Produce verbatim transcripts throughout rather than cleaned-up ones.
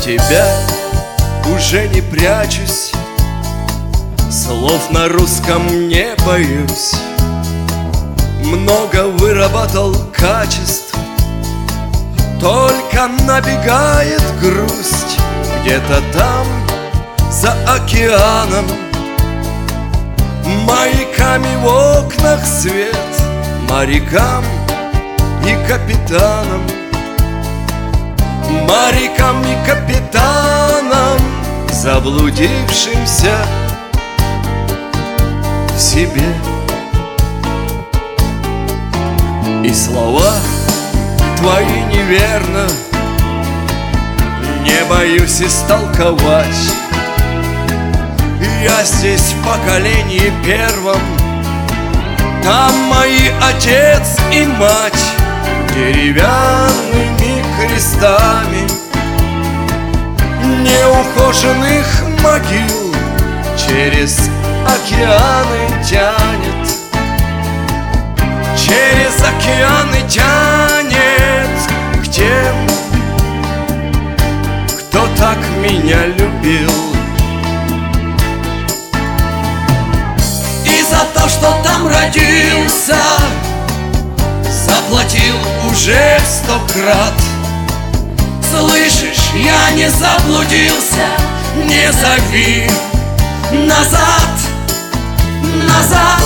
тебя уже не прячусь, слов на русском не боюсь. Много выработал качеств, только набегает грусть. Где-то там, за океаном, маяками в окнах свет, морякам и капитанам, морякам и капитанам, заблудившимся в себе. И слова твои неверно не боюсь истолковать. Я здесь в поколении первом, там мои отец и мать деревянными крестами неухоженных могил через океаны тянет, через океаны тянет к тем, кто так меня любил. И за то, что там родился, заплатил уже сто крат. Слышишь, я не заблудился, не зови назад, назад.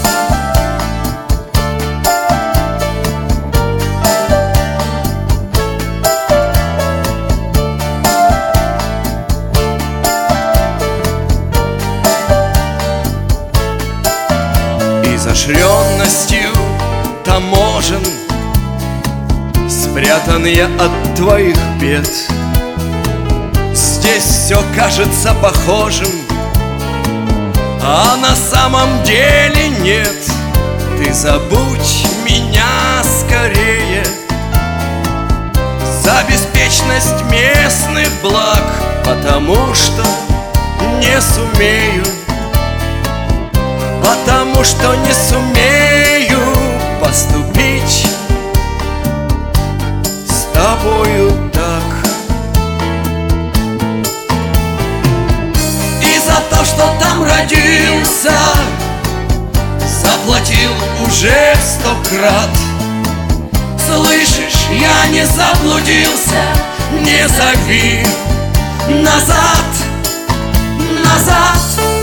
Изощренностью таможен спрятан я от твоих бед. Здесь все кажется похожим, а на самом деле нет. Ты забудь меня скорее за беспечность местных благ, потому что не сумею, потому что не сумею поступить с тобою так. И за то, что там родился, заплатил уже сто крат. Слышишь, я не заблудился, не зови назад, назад.